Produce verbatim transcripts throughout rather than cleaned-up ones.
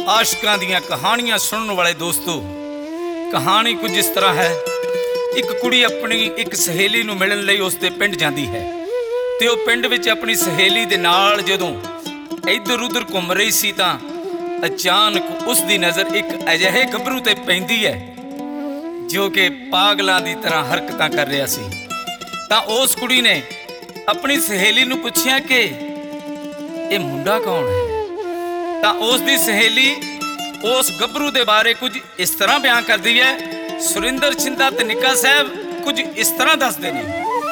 आशकां दीयां कहानियां सुनने वाले दोस्तों, कहानी कुछ इस तरह है। एक कुड़ी अपनी एक सहेली नूं मिलण लई उसदे पिंड जांदी है ते ओह पिंड विच अपनी सहेली दे नाल जदों इधर उधर घुम रही सी तां अचानक उसदी नज़र एक अजिहे गभरू ते पैंदी है जो कि पागलां दी तरह हरकतां कर रहा सी। तां उस कुड़ी ने अपनी सहेली नूं पुछया कि ये मुंडा कौन है। तां उसदी सहेली उस गभरू दे बारे कुछ इस तरह बयान करदी है। सुरिंदर छिंदा ते निक्का साहब कुछ इस तरह दसदे ने।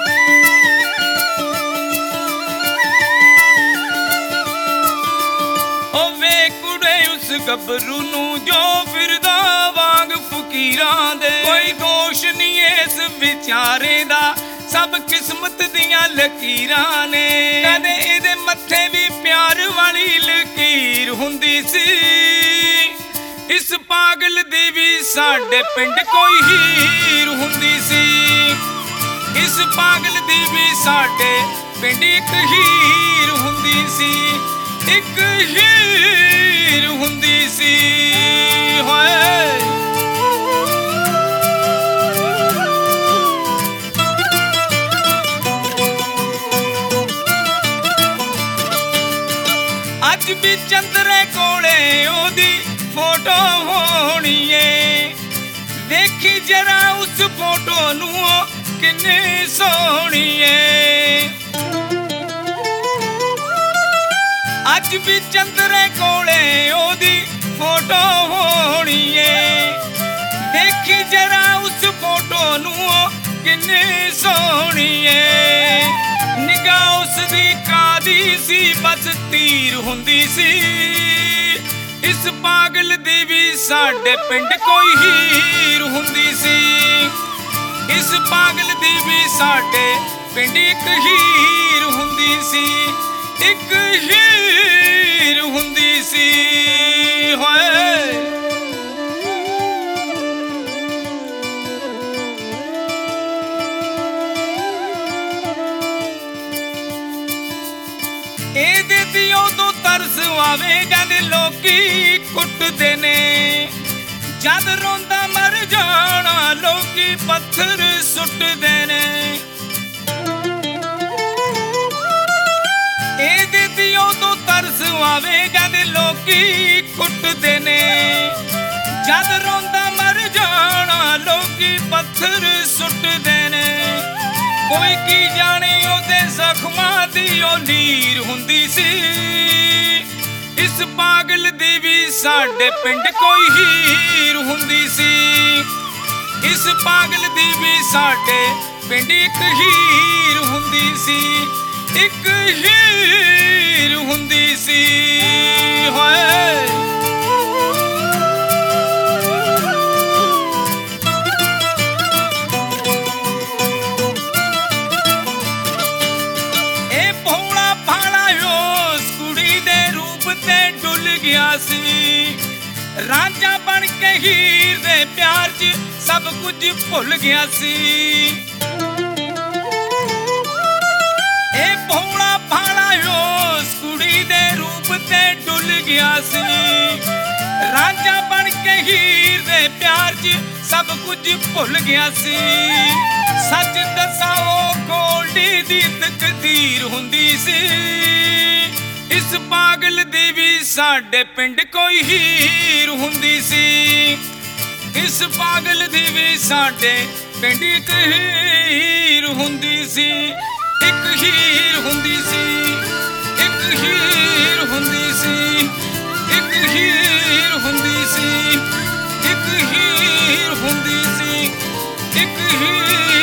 ओ वे कुड़े उस गभरू नूं जो फिरदा वांग फकीरां दे, कोई दोष नहीं इस विचारे दा, सब किस्मत दियां लकीरां ने। कदे इहदे मत्थे भी प्यार वाली लकीर हुंदी सी, इस पागल दी भी साडे पिंड कोई हीर हुंदी सी। इस पागल दी भी साडे पिंड एक हीर हुंदी सी, एक हीर हुंदी सी। होए अज भी चंद्रे कोले ओदी फोटो होनी है, देखी जरा उस फोटो नूं किन्नी सोहनी है। अज भी चंद्रे कोले ओदी फोटो होनी है, देखी जरा उस फोटो नूं किन्नी सोहनी है। निगाह उसदी कादी सी बस तीर हुंदी सी, इस पागल दी भी साडे पिंड कोई हीर हुंदी सी। इस पागल दी भी साडे पिंड एक हीर हुंदी सी, एक हीर हुंदी सी। होए ਇਹਦੇ ਦੀ ਉਦੋਂ ਤਰਸ ਆਵੇ ਜਦ ਲੋਕੀ ਕੁੱਟਦੇ ਨੇ, ਜਦ ਰੋਂਦਾ ਮਰ ਜਾਣਾ ਲੋਕੀ ਪੱਥਰ ਸੁੱਟਦੇ ਨੇ। ਇਹਦੇ ਦੀ ਉਦੋਂ ਤਰਸ ਆਵੇ ਜਦ ਲੋਕੀ ਕੁੱਟਦੇ ਨੇ, ਜਦ ਰੋਂਦਾ ਮਰ ਜਾਣਾ ਲੋਕੀ ਪੱਥਰ ਸੁੱਟਦੇ ਨੇ। कोई की जाने ओदे जख्मां दी ओ नीर हुंदी सी, इस पागल दी भी साडे पिंड कोई हीर हुंदी सी। इस पागल दी भी साडे पिंड एक हीर हुंदी सी, एक हीर हुंदी सी। होए रांझा बन के हीर दे प्यार च सब कुछ भुल गया सी। ए भोला भाला उस कुड़ी दे रूप ते डुल गया सी। रांझा बन के हीर दे प्यार च सब कुछ भुल गया सी। सच दसा ओ गोल्डी दी तकदीर हुंदी सी, इस पागल दी भी साडे पिंड कोई हीर हुंदी सी। इस पागल दी भी साडे पिंड एक हीर हुंदी सी, एक हीर हुंदी सी, एक हीर हुंदी सी, एक हीर हुंदी सी, एक हीर हुंदी सी, एक हीर